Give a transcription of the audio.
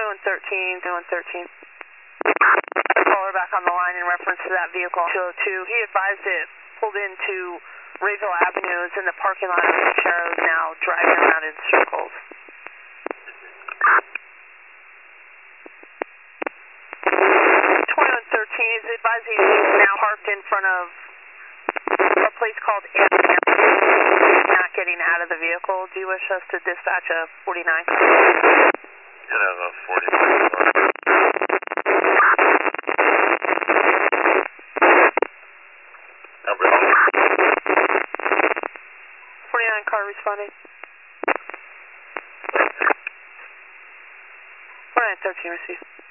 2113. Caller back on the line in reference to that vehicle. 202. He advised it pulled into Rayville Avenue. It's in the parking lot of the Charos now, driving around in circles. 2113 is advised he's now parked in front of a place called Air. Not getting out of the vehicle. Do you wish us to dispatch a 49? Could have a 49 car. Number 49 car responding. 4913 received.